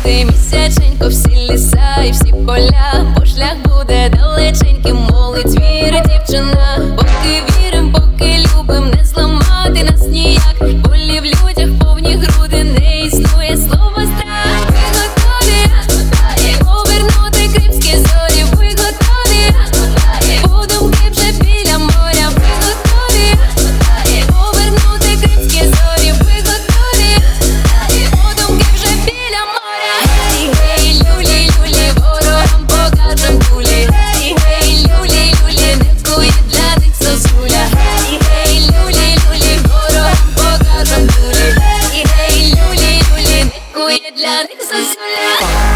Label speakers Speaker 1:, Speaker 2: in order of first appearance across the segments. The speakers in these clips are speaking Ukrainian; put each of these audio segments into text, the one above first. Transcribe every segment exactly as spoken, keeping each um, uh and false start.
Speaker 1: ти місяченько, всі ліса і всі поля, бо шлях буде далеченьким, молить віри дівчина. Поки вірим, поки любим, не зламати нас ніяк. Болі в людях повні груди, не існує слова страх. Ви готові повернути кримські зорі? Ви готові? Подумки вже біля моря. Ви готові повернути кримські зорі? Ви готові? Подумки вже біля моря. Гей, гей, люлі, люлі, ворогам покажем кулі. Гей, гей, люлі, люлі, не вкує для них сосуля. Гей, гей, люлі, люлі, ворогам покажем кулі. Гей, гей, люлі, люлі, не вкує для них сосуля.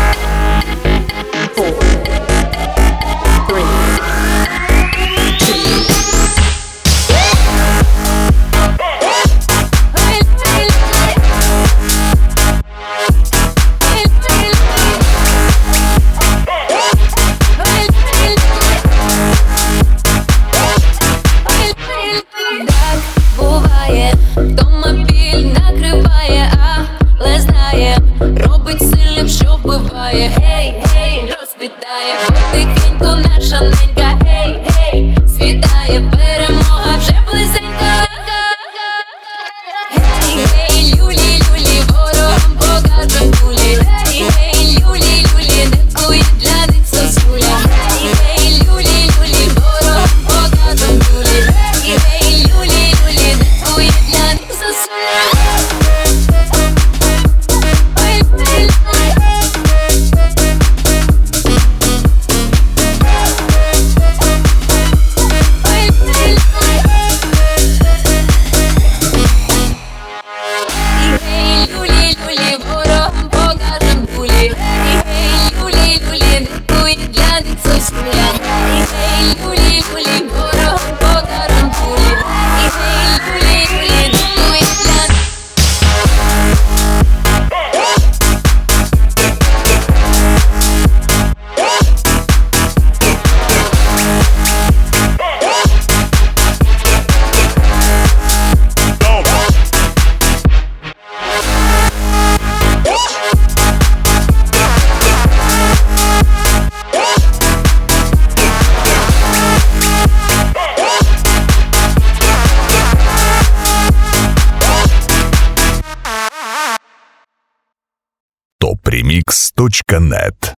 Speaker 1: Так буває, вдома біль накриває, але знає, робить сильним, що вбиває. Гей, гей, розпитає, потихеньку наша ненька. Гей, гей, світає, перемога вже близенька. Гей, гей, люлі, люлі, ворогам покажем кулі. Гей, гей, люлі, люлі, не вкує для них сосуля. Гей, гей, люлі, люлі, ворогам покажем кулі. Гей, гей, люлі, люлі, не вкує для них сосуля. Гей, люлі, люлі, ворогам покажем кулі. Гей, гей, люлі, люлі, не вкує для них сосуля. Гей, гей, люлі, люлі, ворогам покажем кулі. Гей, гей, люлі, люлі, не вкує для них.
Speaker 2: топ ремикс точка нет